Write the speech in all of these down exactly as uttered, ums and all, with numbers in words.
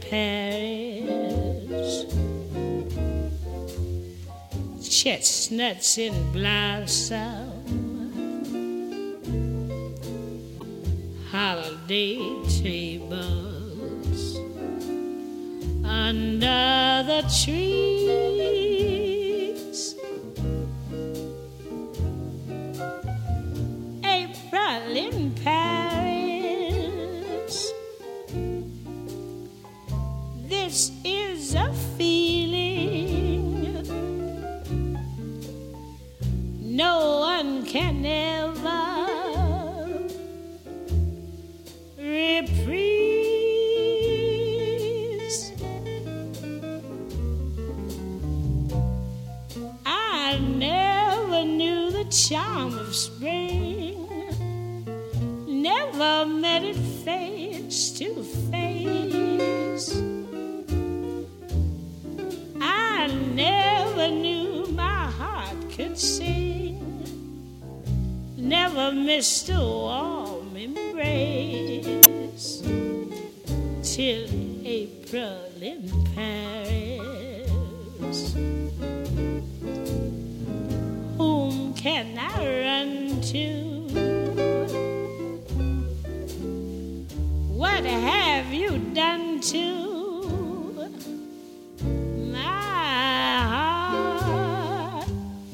Paris, chestnuts in blossom, holiday tables under the trees. April in Paris, this is a feeling no one can ever reprise. I never knew the charm of spring, never met it face to face. I never knew my heart could sing, never missed a warm embrace till April in Paris. Whom can I run to? What have you done to my heart?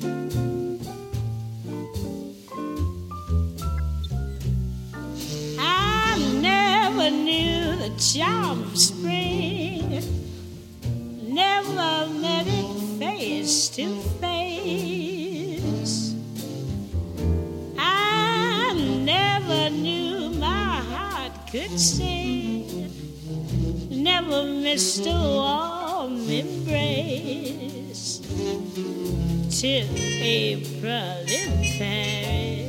I never knew the charm of spring, never met it face to face. I never knew my heart could sing, never missed a warm embrace till April in Paris.